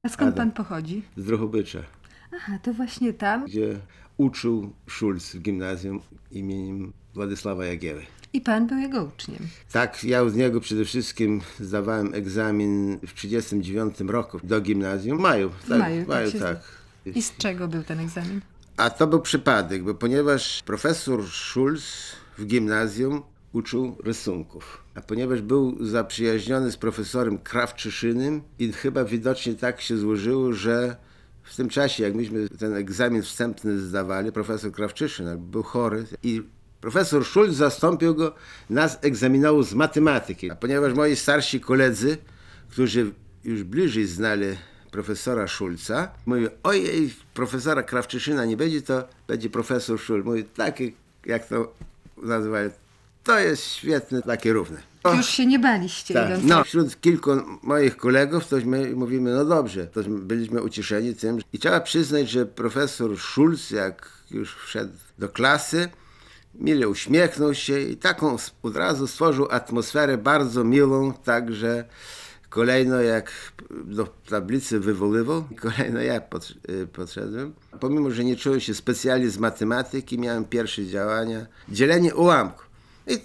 A skąd Adam pan pochodzi? z Drohobycza, Aha, to właśnie tam. gdzie uczył Schulz w gimnazjum imieniem Władysława Jagieły. I pan był jego uczniem. Tak, ja u niego przede wszystkim zdawałem egzamin w 1939 roku do gimnazjum. W maju, tak, maju, tak się tak. I z czego był ten egzamin? A to był przypadek, bo ponieważ profesor Schulz w gimnazjum uczył rysunków, a ponieważ był zaprzyjaźniony z profesorem Krawczyszynym i chyba widocznie tak się złożyło, że w tym czasie, jak myśmy ten egzamin wstępny zdawali, profesor Krawczyszyn był chory i profesor Schulz zastąpił go, nas egzaminował z matematyki. A ponieważ moi starsi koledzy, którzy już bliżej znali profesora Schulza, mówią, ojej, profesora Krawczyszyna nie będzie, to będzie profesor Schulz. Mówi, taki, jak to nazywali, to jest świetne, takie równe. Już się nie baliście, Tak. idąc No, wśród kilku moich kolegów to my mówimy, no dobrze, to byliśmy ucieszeni tym. I trzeba przyznać, że profesor Schulz, jak już wszedł do klasy, mile uśmiechnął się i taką od razu stworzył atmosferę bardzo miłą, także kolejno jak do tablicy wywoływał, kolejno ja podszedłem. Pomimo, że nie czułem się specjalnie z matematyki, miałem pierwsze działania, dzielenie ułamków. I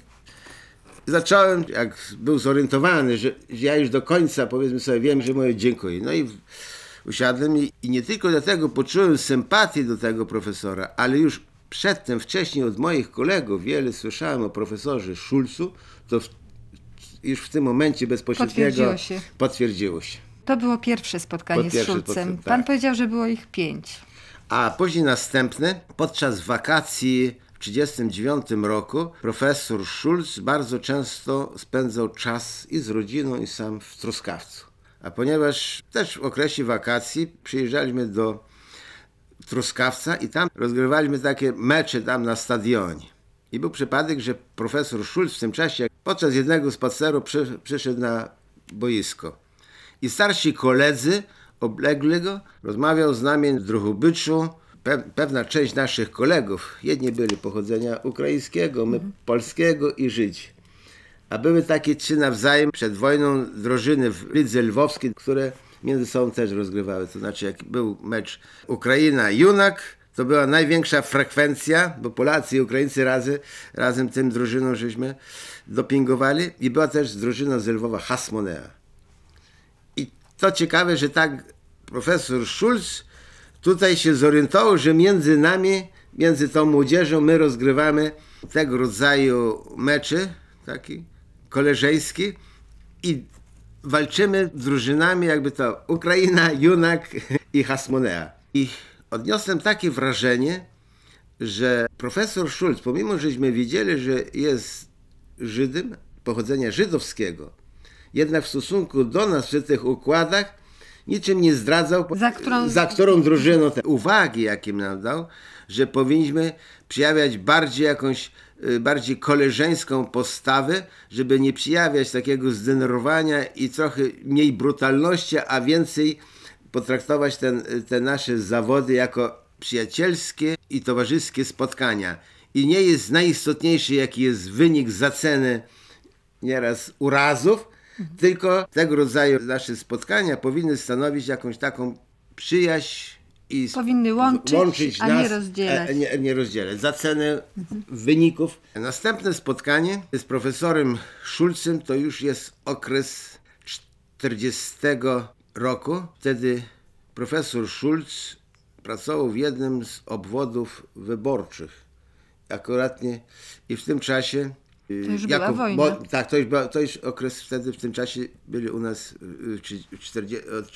zacząłem, jak był zorientowany, że ja już do końca, powiedzmy sobie, wiem, że mówię dziękuję. No i usiadłem i nie tylko dlatego poczułem sympatię do tego profesora, ale już przedtem, wcześniej od moich kolegów wiele słyszałem o profesorze Schulzu, to już w tym momencie bezpośredniego potwierdziło się. To było pierwsze spotkanie z Schulzem. Tak. Pan powiedział, że było ich 5. A później następne, podczas wakacji w 1939 roku profesor Schulz bardzo często spędzał czas i z rodziną, i sam w Truskawcu. A ponieważ też w okresie wakacji przyjeżdżaliśmy do Truskawca i tam rozgrywaliśmy takie mecze tam na stadionie. I był przypadek, że profesor Schulz w tym czasie podczas jednego spaceru przyszedł na boisko. I starsi koledzy oblegli go, rozmawiał z nami w Drohobyczu. Pewna część naszych kolegów, jedni byli pochodzenia ukraińskiego, my polskiego i Żydzi. A były takie trzy nawzajem przed wojną drużyny w lidze lwowskiej, które między sobą też rozgrywały. To znaczy, jak był mecz Ukraina-Junak, to była największa frekwencja, bo Polacy i Ukraińcy razem tym drużyną żeśmy dopingowali. I była też drużyna z Lwowa Hasmonea. I to ciekawe, że tak profesor Schulz tutaj się zorientował, że między nami, między tą młodzieżą, my rozgrywamy tego rodzaju mecze, taki koleżeński i walczymy drużynami, jakby to Ukraina, Junak i Hasmonea. I odniosłem takie wrażenie, że profesor Schulz, pomimo żeśmy wiedzieli, że jest Żydem, pochodzenia żydowskiego, jednak w stosunku do nas przy tych układach niczym nie zdradzał, za którą drużyną te uwagi, jakie nam dał, że powinniśmy przejawiać bardziej koleżeńską postawę, żeby nie przejawiać takiego zdenerwowania i trochę mniej brutalności, a więcej potraktować te nasze zawody jako przyjacielskie i towarzyskie spotkania. I nie jest najistotniejszy, jaki jest wynik za cenę nieraz urazów, tylko tego rodzaju nasze spotkania powinny stanowić jakąś taką przyjaźń i powinny łączyć, a nas, nie rozdzielać. Nie rozdzielać. Za cenę wyników. Następne spotkanie z profesorem Schulzem to już jest okres 40 roku. Wtedy profesor Schulz pracował w jednym z obwodów wyborczych. Akuratnie i w tym czasie to już była wojna. Tak, to już okres wtedy, w tym czasie byli u nas od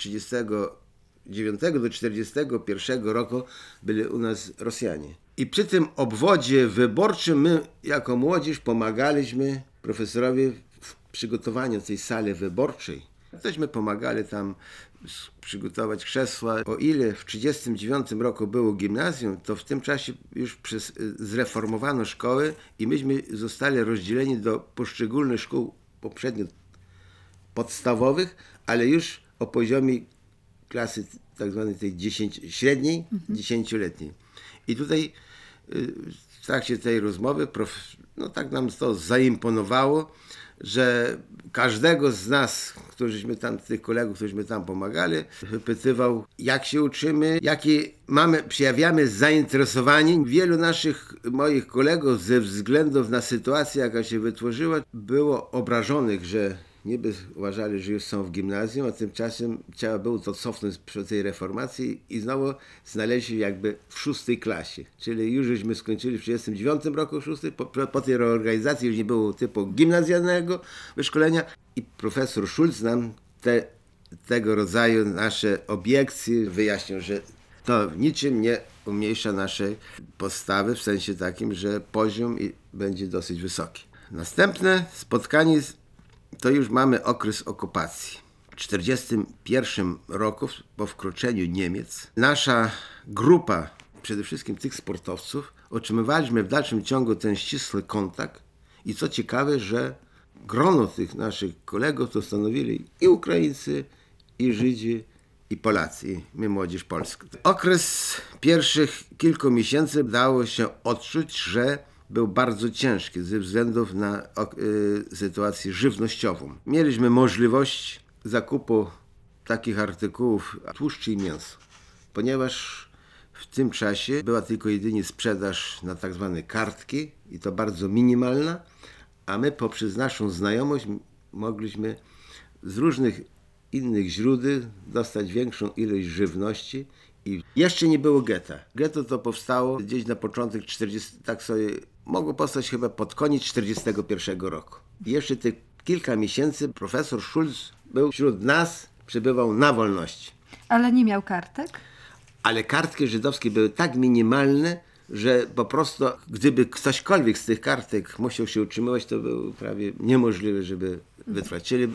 39 do 41 roku byli u nas Rosjanie. I przy tym obwodzie wyborczym my jako młodzież pomagaliśmy profesorowi w przygotowaniu tej sali wyborczej. Tośmy pomagali tam przygotować krzesła. O ile w 1939 roku było gimnazjum, to w tym czasie już zreformowano szkoły i myśmy zostali rozdzieleni do poszczególnych szkół poprzednio podstawowych, ale już o poziomie klasy tak zwanej tej średniej, 10-letniej. I tutaj w trakcie tej rozmowy tak nam to zaimponowało, że każdego z nas, tych kolegów, którzyśmy tam pomagali, wypytywał, jak się uczymy, jakie przejawiamy zainteresowanie. Wielu moich kolegów ze względów na sytuację, jaka się wytworzyła, było obrażonych, że niby uważali, że już są w gimnazjum, a tymczasem trzeba było to cofnąć przy tej reformacji i znowu znaleźli jakby w 6. klasie. Czyli już żeśmy skończyli w 1939 roku 6. Po tej reorganizacji już nie było typu gimnazjalnego wyszkolenia i profesor Schulz nam tego rodzaju nasze obiekcje wyjaśnił, że to niczym nie umniejsza naszej postawy w sensie takim, że poziom będzie dosyć wysoki. Następne spotkanie to już mamy okres okupacji. W 1941 roku, po wkroczeniu Niemiec, nasza grupa, przede wszystkim tych sportowców, otrzymywaliśmy w dalszym ciągu ten ścisły kontakt i co ciekawe, że grono tych naszych kolegów to stanowili i Ukraińcy, i Żydzi, i Polacy, i my młodzież polska. Okres pierwszych kilku miesięcy dało się odczuć, że był bardzo ciężki ze względów na sytuację żywnościową. Mieliśmy możliwość zakupu takich artykułów tłuszcz i mięso, ponieważ w tym czasie była tylko jedynie sprzedaż na tak zwane kartki i to bardzo minimalna, a my poprzez naszą znajomość mogliśmy z różnych innych źródeł dostać większą ilość żywności i jeszcze nie było getta. Getto to powstało gdzieś na początek 40, tak sobie mogło powstać chyba pod koniec 1941 roku. I jeszcze tych kilka miesięcy profesor Schulz był wśród nas, przebywał na wolności. Ale nie miał kartek? Ale kartki żydowskie były tak minimalne, że po prostu gdyby ktośkolwiek z tych kartek musiał się utrzymywać, to było prawie niemożliwe, żeby wytrwać. Czyli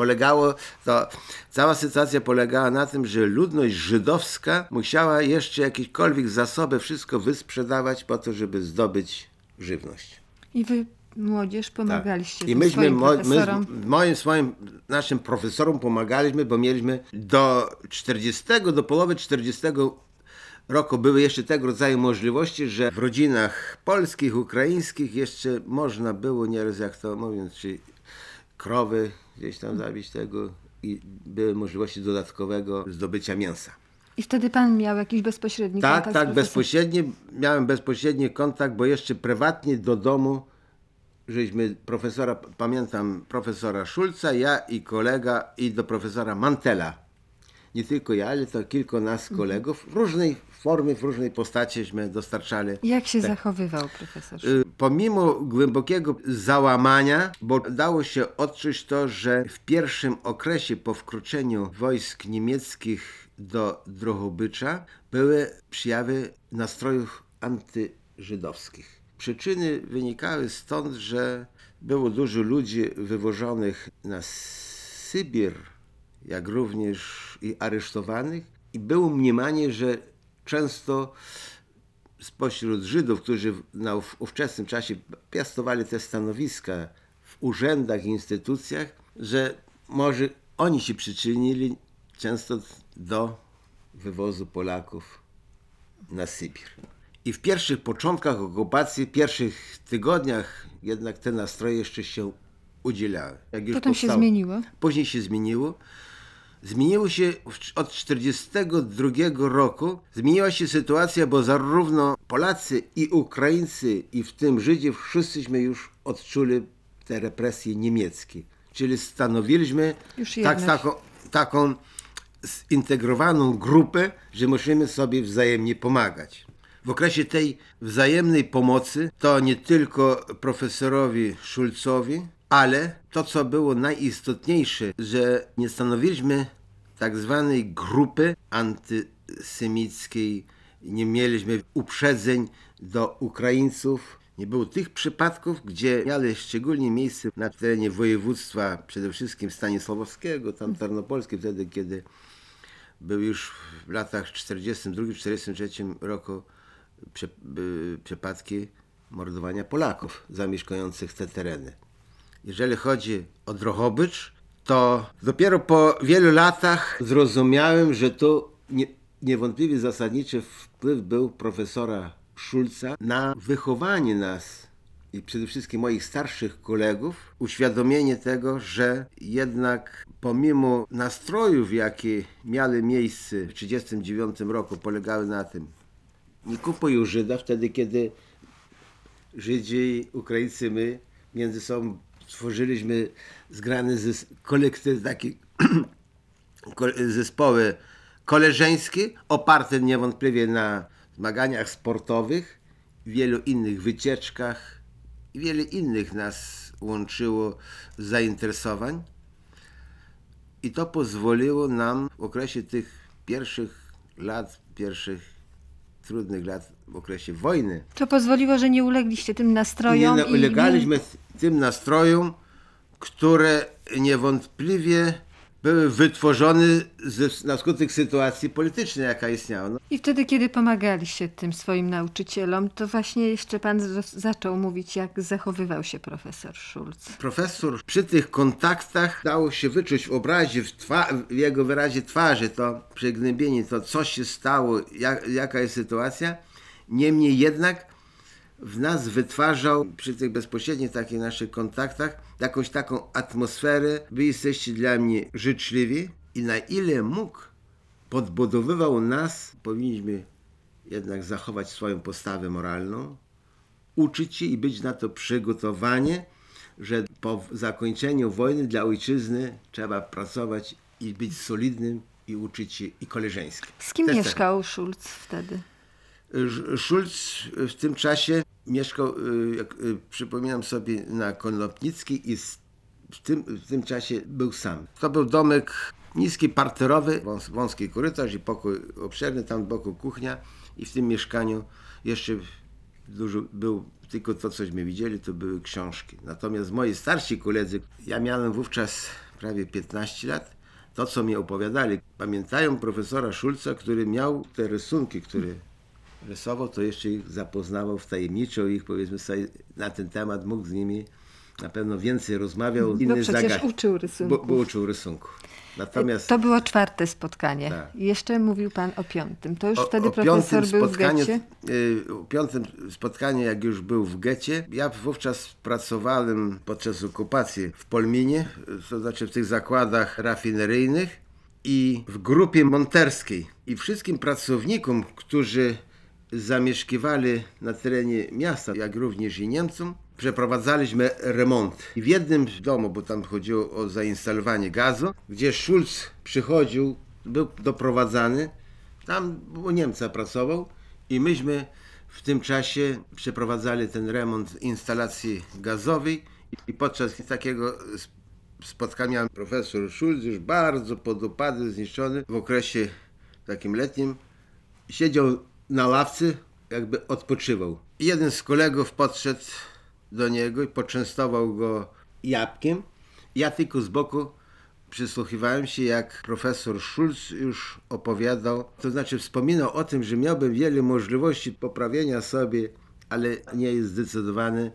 cała sytuacja polegała na tym, że ludność żydowska musiała jeszcze jakiekolwiek zasoby, wszystko wysprzedawać po to, żeby zdobyć żywność. I wy, młodzież, pomagaliście I myśmy, profesorom? naszym profesorom pomagaliśmy, bo mieliśmy do połowy 40 roku były jeszcze tego rodzaju możliwości, że w rodzinach polskich, ukraińskich jeszcze można było nieraz, jak to mówiąc, czy krowy gdzieś tam zabić tego i były możliwości dodatkowego zdobycia mięsa. I wtedy pan miał jakiś bezpośredni kontakt? Tak, bezpośredni. Miałem bezpośredni kontakt, bo jeszcze prywatnie do domu żeśmy pamiętam profesora Schulza, ja i kolega i do profesora Mantela. Nie tylko ja, ale to kilku nas kolegów w różnej formie, w różnej postaciśmy dostarczali. Jak się zachowywał profesor? Pomimo głębokiego załamania, bo dało się odczuć to, że w pierwszym okresie po wkroczeniu wojsk niemieckich do Drohobycza były przejawy nastrojów antyżydowskich. Przyczyny wynikały stąd, że było dużo ludzi wywożonych na Sybir, jak również i aresztowanych. I było mniemanie, że często spośród Żydów, którzy w ówczesnym czasie piastowali te stanowiska w urzędach i instytucjach, że może oni się przyczynili często do wywozu Polaków na Sybir. I w pierwszych początkach okupacji, pierwszych tygodniach jednak te nastroje jeszcze się udzielały. Potem się zmieniło? Później się zmieniło. Zmieniło się od 1942 roku. Zmieniła się sytuacja, bo zarówno Polacy i Ukraińcy, i w tym Żydzi, wszyscyśmy już odczuli te represje niemieckie. Czyli stanowiliśmy taką zintegrowaną grupę, że musimy sobie wzajemnie pomagać. W okresie tej wzajemnej pomocy to nie tylko profesorowi Schulzowi, ale to, co było najistotniejsze, że nie stanowiliśmy tak zwanej grupy antysemickiej, nie mieliśmy uprzedzeń do Ukraińców. Nie było tych przypadków, gdzie miały szczególnie miejsce na terenie województwa, przede wszystkim stanisławowskiego, tam tarnopolskie, wtedy kiedy był już w latach 1942-1943 roku przypadki mordowania Polaków zamieszkujących te tereny. Jeżeli chodzi o Drohobycz, to dopiero po wielu latach zrozumiałem, że to niewątpliwie zasadniczy wpływ był profesora Schulza na wychowanie nas i przede wszystkim moich starszych kolegów uświadomienie tego, że jednak pomimo nastrojów, jakie miały miejsce w 1939 roku, polegały na tym: nie kupuj u Żyda, wtedy kiedy Żydzi i Ukraińcy, my między sobą stworzyliśmy zgrane takie zespoły koleżeńskie, oparte niewątpliwie na zmaganiach sportowych, wielu innych wycieczkach i wiele innych nas łączyło zainteresowań. I to pozwoliło nam w okresie tych pierwszych trudnych lat, w okresie wojny. To pozwoliło, że nie ulegliście tym nastrojom. Nie ulegaliśmy tym nastrojom, które niewątpliwie były wytworzone na skutek sytuacji politycznej, jaka istniała. I wtedy, kiedy pomagaliście tym swoim nauczycielom, to właśnie jeszcze pan zaczął mówić, jak zachowywał się profesor Schulz. Profesor przy tych kontaktach dało się wyczuć w obrazie, w jego wyrazie twarzy, to przygnębienie, to co się stało, jaka jest sytuacja. Niemniej jednak w nas wytwarzał przy tych bezpośrednich takich naszych kontaktach jakąś taką atmosferę: wy jesteście dla mnie życzliwi, i na ile mógł podbudowywał nas, powinniśmy jednak zachować swoją postawę moralną, uczyć się i być na to przygotowani, że po zakończeniu wojny dla ojczyzny trzeba pracować i być solidnym i uczyć się i koleżeńskim. Z kim mieszkał Schulz wtedy? Schulz w tym czasie mieszkał, przypominam sobie, na Konopnickiej i w tym czasie był sam. To był domek niski, parterowy, wąski korytarz i pokój obszerny, tam boku kuchnia, i w tym mieszkaniu jeszcze dużo był, tylko to, cośmy widzieli, to były książki. Natomiast moi starsi koledzy, ja miałem wówczas prawie 15 lat, to co mi opowiadali, pamiętają profesora Schulza, który miał te rysunki, które rysował, to jeszcze ich zapoznawał wtajemniczo, ich, powiedzmy sobie, na ten temat mógł z nimi na pewno więcej rozmawiał. Bo przecież uczył rysunków. Bo uczył rysunków. Natomiast to było 4. spotkanie. Tak. I jeszcze mówił pan o 5. To już wtedy profesor był w getcie? O 5. spotkaniu, jak już był w getcie, ja wówczas pracowałem podczas okupacji w Polminie, to znaczy w tych zakładach rafineryjnych i w grupie monterskiej. I wszystkim pracownikom, którzy zamieszkiwali na terenie miasta, jak również i Niemcom, przeprowadzaliśmy remont. I w jednym domu, bo tam chodziło o zainstalowanie gazu, gdzie Schulz przychodził, był doprowadzany, tam u Niemca pracował i myśmy w tym czasie przeprowadzali ten remont instalacji gazowej i podczas takiego spotkania profesor Schulz, już bardzo podupady, zniszczony, w okresie takim letnim, siedział na ławce, jakby odpoczywał. I jeden z kolegów podszedł do niego i poczęstował go jabłkiem. Ja tylko z boku przysłuchiwałem się, jak profesor Schulz już opowiadał, to znaczy wspominał o tym, że miałby wiele możliwości poprawienia sobie, ale nie jest zdecydowany.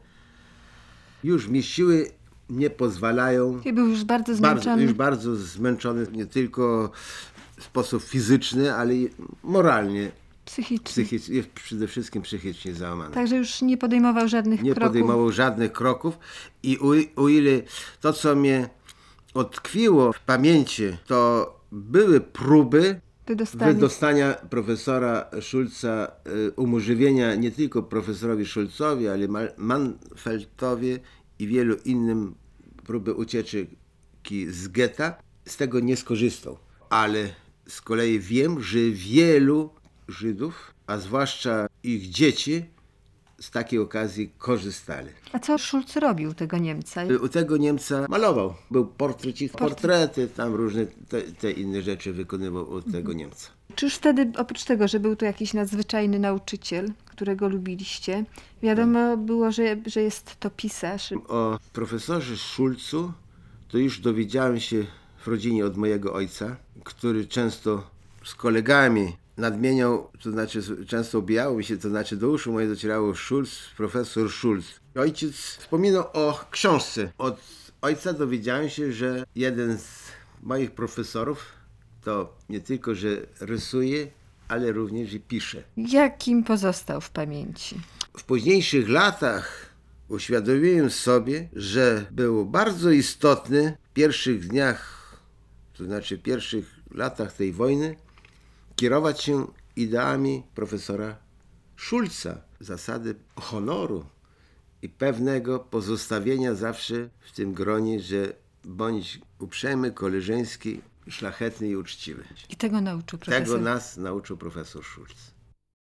Już mi siły nie pozwalają. I był już bardzo zmęczony. Już bardzo zmęczony, nie tylko w sposób fizyczny, ale i moralnie. Psychicznie. Przede wszystkim psychicznie załamany. Także już nie podejmował żadnych kroków. Nie podejmował żadnych kroków i o ile to, co mnie utkwiło w pamięci, to były próby wydostania profesora Schulza, umożliwienia nie tylko profesorowi Schulzowi, ale Manfeltowi i wielu innym próby ucieczki z getta. Z tego nie skorzystał. Ale z kolei wiem, że wielu Żydów, a zwłaszcza ich dzieci, z takiej okazji korzystali. A co Schulz robił tego Niemca? U tego Niemca malował. Był portrety, tam różne te inne rzeczy wykonywał od tego Niemca. Czy już wtedy, oprócz tego, że był to jakiś nadzwyczajny nauczyciel, którego lubiliście, wiadomo było, że jest to pisarz? O profesorze Schulzu to już dowiedziałem się w rodzinie od mojego ojca, który często z kolegami nadmieniał, to znaczy często obijało mi się, to znaczy do uszu moje docierało Schulz, profesor Schulz. Ojciec wspominał o książce. Od ojca dowiedziałem się, że jeden z moich profesorów to nie tylko, że rysuje, ale również i pisze. Jakim pozostał w pamięci? W późniejszych latach uświadomiłem sobie, że było bardzo istotne w pierwszych dniach, to znaczy w pierwszych latach tej wojny, kierować się ideami profesora Schulza, zasady honoru i pewnego pozostawienia zawsze w tym gronie, że bądź uprzejmy, koleżeński, szlachetny i uczciwy. I tego nauczył profesor. Tego nas nauczył profesor Schulz.